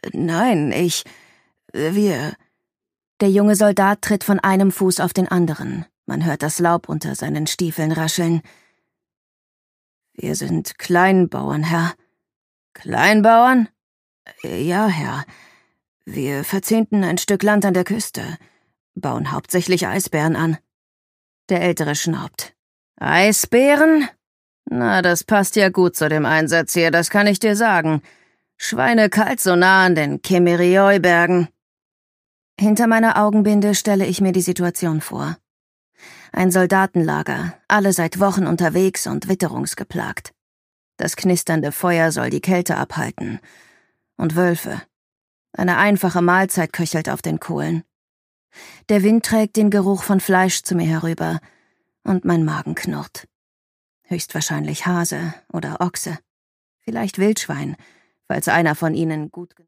Nein, wir... Der junge Soldat tritt von einem Fuß auf den anderen. Man hört das Laub unter seinen Stiefeln rascheln. Wir sind Kleinbauern, Herr. Kleinbauern? Ja, Herr. Wir verzehnten ein Stück Land an der Küste, bauen hauptsächlich Eisbären an. Der Ältere schnaubt. Eisbären? Na, das passt ja gut zu dem Einsatz hier, das kann ich dir sagen. Schweinekalt so nah an den Kemirioi-Bergen. Hinter meiner Augenbinde stelle ich mir die Situation vor. Ein Soldatenlager, alle seit Wochen unterwegs und witterungsgeplagt. Das knisternde Feuer soll die Kälte abhalten. Und Wölfe. Eine einfache Mahlzeit köchelt auf den Kohlen. Der Wind trägt den Geruch von Fleisch zu mir herüber und mein Magen knurrt. Höchstwahrscheinlich Hase oder Ochse. Vielleicht Wildschwein, falls einer von ihnen gut